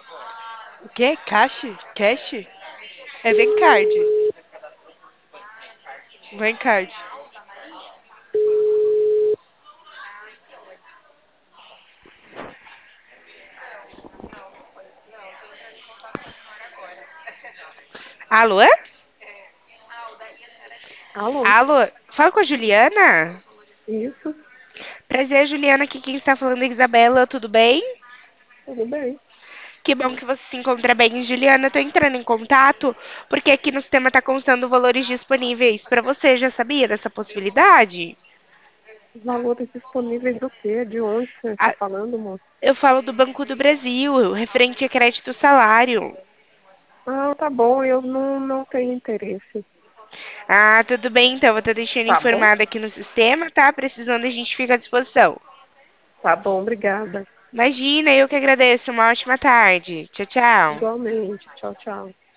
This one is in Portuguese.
O quê? Cash? Cash? É vem card. Vem card. Alô? Alô, Alô? Fala com a Juliana? isso, Prazer, Juliana. Aqui quem está falando é Isabela. Tudo bem? tudo bem. Que bom que você se encontra bem, Juliana. Tô entrando em contato porque aqui no sistema tá constando valores disponíveis para você. Já sabia dessa possibilidade? Valores disponíveis do quê? De onde você está Ah, falando, moço? eu falo do Banco do Brasil, referente a crédito salário. Ah, tá bom, eu não tenho interesse. Ah, tudo bem, então. Eu tô deixando Tá bom? informado aqui no sistema, tá? Precisando, a gente fica à disposição. Tá bom, obrigada. Imagina, eu que agradeço. Uma ótima tarde. Tchau, tchau. Igualmente. Tchau, tchau.